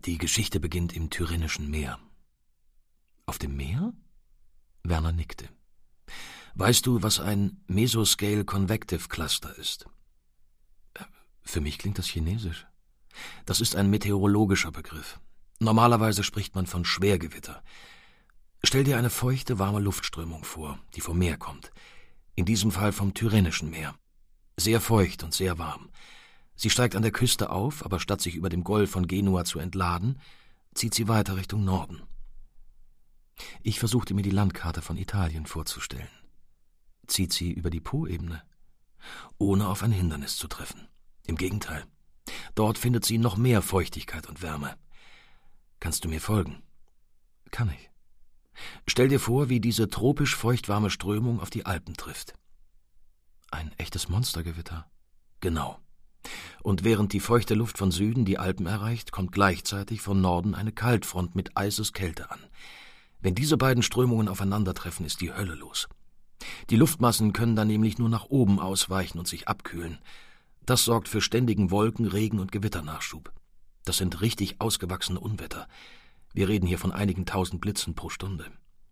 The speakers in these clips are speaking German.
Die Geschichte beginnt im Tyrrhenischen Meer. Auf dem Meer? Werner nickte. Weißt du, was ein Mesoscale Convective Cluster ist? Für mich klingt das chinesisch. Das ist ein meteorologischer Begriff. Normalerweise spricht man von Schwergewitter. Stell dir eine feuchte, warme Luftströmung vor, die vom Meer kommt. In diesem Fall vom Tyrrhenischen Meer. Sehr feucht und sehr warm. Sie steigt an der Küste auf, aber statt sich über dem Golf von Genua zu entladen, zieht sie weiter Richtung Norden. Ich versuchte mir die Landkarte von Italien vorzustellen. Zieht sie über die Poebene, ohne auf ein Hindernis zu treffen. Im Gegenteil, dort findet sie noch mehr Feuchtigkeit und Wärme. Kannst du mir folgen? Kann ich. Stell dir vor, wie diese tropisch feuchtwarme Strömung auf die Alpen trifft. Ein echtes Monstergewitter. Genau. Und während die feuchte Luft von Süden die Alpen erreicht, kommt gleichzeitig von Norden eine Kaltfront mit Eiseskälte an. Wenn diese beiden Strömungen aufeinandertreffen, ist die Hölle los. Die Luftmassen können dann nämlich nur nach oben ausweichen und sich abkühlen. Das sorgt für ständigen Wolken-, Regen- und Gewitternachschub. Das sind richtig ausgewachsene Unwetter. Wir reden hier von einigen tausend Blitzen pro Stunde.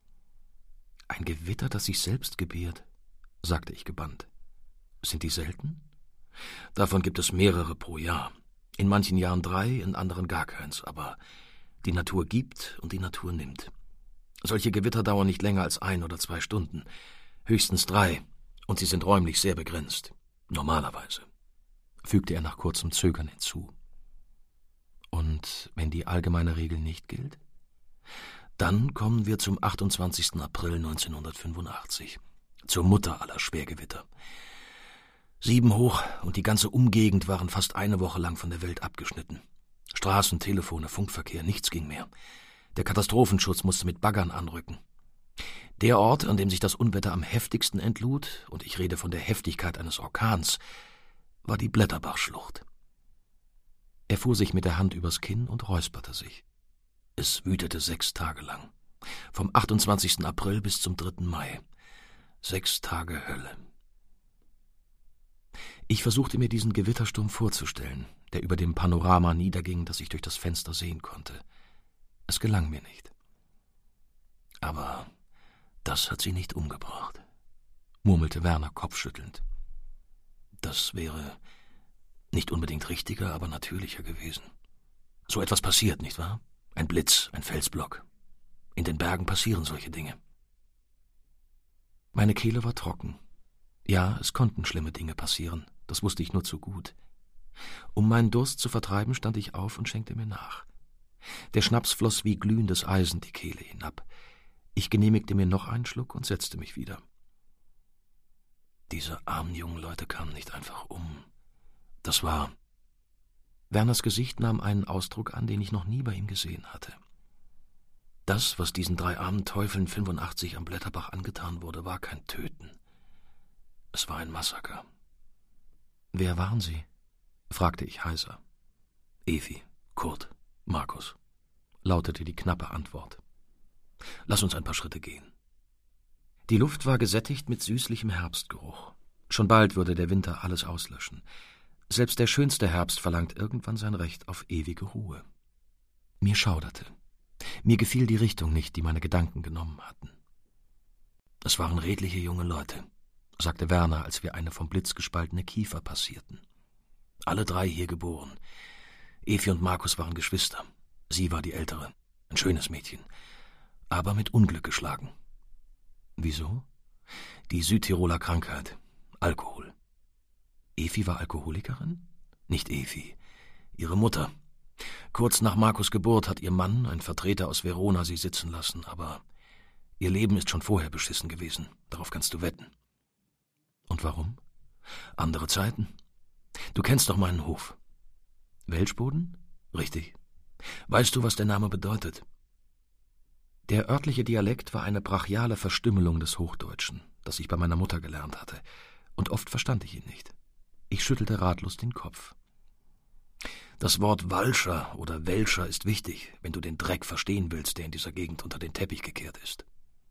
Ein Gewitter, das sich selbst gebiert, sagte ich gebannt. Sind die selten? Davon gibt es mehrere pro Jahr. In manchen Jahren 3, in anderen gar keins. Aber die Natur gibt und die Natur nimmt. Solche Gewitter dauern nicht länger als 1 oder 2 Stunden. Höchstens 3. Und sie sind räumlich sehr begrenzt. Normalerweise. Fügte er nach kurzem Zögern hinzu. Und wenn die allgemeine Regel nicht gilt? Dann kommen wir zum 28. April 1985. Zur Mutter aller Schwergewitter. 7 hoch und die ganze Umgegend waren fast eine Woche lang von der Welt abgeschnitten. Straßen, Telefone, Funkverkehr, nichts ging mehr. Der Katastrophenschutz musste mit Baggern anrücken. Der Ort, an dem sich das Unwetter am heftigsten entlud, und ich rede von der Heftigkeit eines Orkans, war die Blätterbachschlucht. Er fuhr sich mit der Hand übers Kinn und räusperte sich. Es wütete 6 Tage lang. Vom 28. April bis zum 3. Mai. 6 Tage Hölle. Ich versuchte mir diesen Gewittersturm vorzustellen, der über dem Panorama niederging, das ich durch das Fenster sehen konnte. Es gelang mir nicht. Aber das hat sie nicht umgebracht, murmelte Werner kopfschüttelnd. Das wäre nicht unbedingt richtiger, aber natürlicher gewesen. So etwas passiert, nicht wahr? Ein Blitz, ein Felsblock. In den Bergen passieren solche Dinge. Meine Kehle war trocken. Ja, es konnten schlimme Dinge passieren, das wusste ich nur zu gut. Um meinen Durst zu vertreiben, stand ich auf und schenkte mir nach. Der Schnaps floss wie glühendes Eisen die Kehle hinab. Ich genehmigte mir noch einen Schluck und setzte mich wieder. Diese armen jungen Leute kamen nicht einfach um. Das war... Werners Gesicht nahm einen Ausdruck an, den ich noch nie bei ihm gesehen hatte. Das, was diesen 3 armen Teufeln 85 am Blätterbach angetan wurde, war kein Töten. Es war ein Massaker. »Wer waren Sie?« fragte ich heiser. »Evi, Kurt, Markus«, lautete die knappe Antwort. »Lass uns ein paar Schritte gehen.« Die Luft war gesättigt mit süßlichem Herbstgeruch. Schon bald würde der Winter alles auslöschen. Selbst der schönste Herbst verlangt irgendwann sein Recht auf ewige Ruhe. Mir schauderte. Mir gefiel die Richtung nicht, die meine Gedanken genommen hatten. »Es waren redliche junge Leute«, sagte Werner, als wir eine vom Blitz gespaltene Kiefer passierten. »Alle 3 hier geboren. Evi und Markus waren Geschwister. Sie war die Ältere. Ein schönes Mädchen. Aber mit Unglück geschlagen.« »Wieso?« »Die Südtiroler Krankheit. Alkohol.« »Evi war Alkoholikerin?« »Nicht Evi. Ihre Mutter. Kurz nach Markus' Geburt hat ihr Mann, ein Vertreter aus Verona, sie sitzen lassen. Aber ihr Leben ist schon vorher beschissen gewesen. Darauf kannst du wetten.« »Und warum?« »Andere Zeiten. Du kennst doch meinen Hof.« »Welschboden?« »Richtig. Weißt du, was der Name bedeutet?« Der örtliche Dialekt war eine brachiale Verstümmelung des Hochdeutschen, das ich bei meiner Mutter gelernt hatte, und oft verstand ich ihn nicht. Ich schüttelte ratlos den Kopf. Das Wort Walscher oder Welscher ist wichtig, wenn du den Dreck verstehen willst, der in dieser Gegend unter den Teppich gekehrt ist.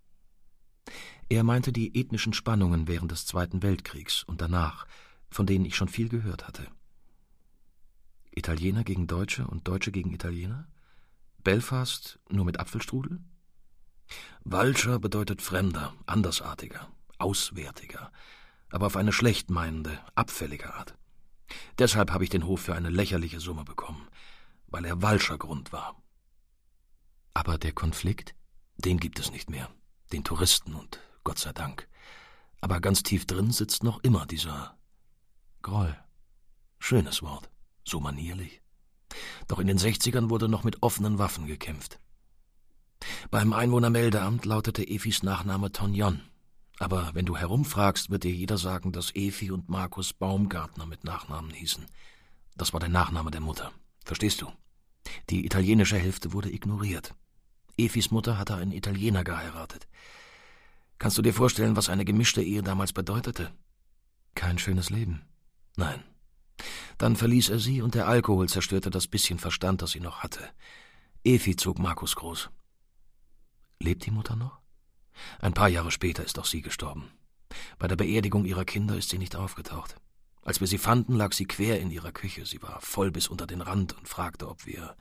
Er meinte die ethnischen Spannungen während des Zweiten Weltkriegs und danach, von denen ich schon viel gehört hatte. Italiener gegen Deutsche und Deutsche gegen Italiener? Belfast nur mit Apfelstrudel? Vulture bedeutet Fremder, Andersartiger, Auswärtiger, aber auf eine schlecht meinende, abfällige Art. Deshalb habe ich den Hof für eine lächerliche Summe bekommen, weil er Vulture-Grund war. Aber der Konflikt? Den gibt es nicht mehr. Den Touristen und Gott sei Dank. Aber ganz tief drin sitzt noch immer dieser Groll. Schönes Wort, so manierlich. Doch in den 60ern wurde noch mit offenen Waffen gekämpft. Beim Einwohnermeldeamt lautete Efis Nachname Tonjon. Aber wenn du herumfragst, wird dir jeder sagen, dass Efi und Markus Baumgartner mit Nachnamen hießen. Das war der Nachname der Mutter. Verstehst du? Die italienische Hälfte wurde ignoriert. Efis Mutter hatte einen Italiener geheiratet. Kannst du dir vorstellen, was eine gemischte Ehe damals bedeutete? Kein schönes Leben. Nein. Dann verließ er sie und der Alkohol zerstörte das bisschen Verstand, das sie noch hatte. Efi zog Markus groß. Lebt die Mutter noch? Ein paar Jahre später ist auch sie gestorben. Bei der Beerdigung ihrer Kinder ist sie nicht aufgetaucht. Als wir sie fanden, lag sie quer in ihrer Küche. Sie war voll bis unter den Rand und fragte, ob wir...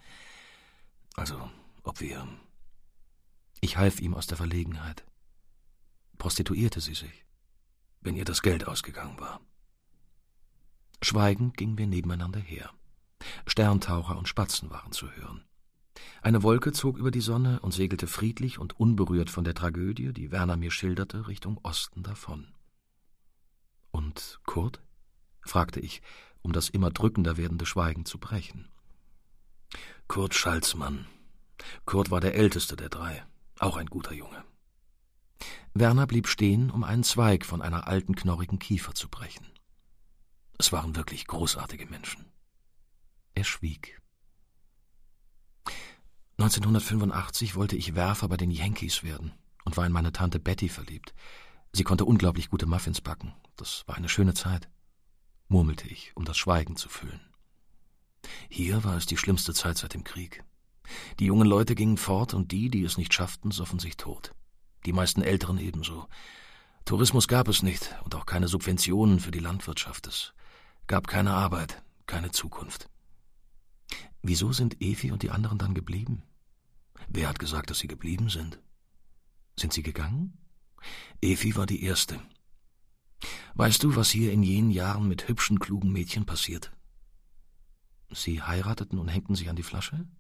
Ich half ihm aus der Verlegenheit. Prostituierte sie sich, wenn ihr das Geld ausgegangen war. Schweigend gingen wir nebeneinander her. Sterntaucher und Spatzen waren zu hören. Eine Wolke zog über die Sonne und segelte friedlich und unberührt von der Tragödie, die Werner mir schilderte, Richtung Osten davon. »Und Kurt?« fragte ich, um das immer drückender werdende Schweigen zu brechen. »Kurt Schalzmann. Kurt war der älteste der drei, auch ein guter Junge.« Werner blieb stehen, um einen Zweig von einer alten, knorrigen Kiefer zu brechen. Es waren wirklich großartige Menschen. Er schwieg. 1985 wollte ich Werfer bei den Yankees werden und war in meine Tante Betty verliebt. Sie konnte unglaublich gute Muffins backen. Das war eine schöne Zeit, murmelte ich, um das Schweigen zu füllen. Hier war es die schlimmste Zeit seit dem Krieg. Die jungen Leute gingen fort und die es nicht schafften, soffen sich tot. Die meisten Älteren ebenso. Tourismus gab es nicht und auch keine Subventionen für die Landwirtschaft. Es gab keine Arbeit, keine Zukunft. Wieso sind Efi und die anderen dann geblieben? Wer hat gesagt, dass sie geblieben sind? Sind sie gegangen? Efi war die Erste. Weißt du, was hier in jenen Jahren mit hübschen, klugen Mädchen passiert? Sie heirateten und hängten sich an die Flasche?